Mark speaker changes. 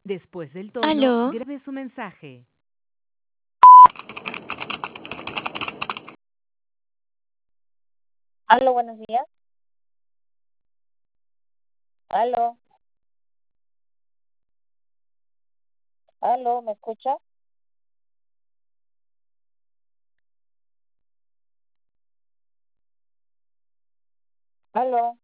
Speaker 1: Después del tono,
Speaker 2: Aló,
Speaker 1: grabe su mensaje.
Speaker 3: Aló, buenos días. Aló, aló, ¿me escucha? Aló.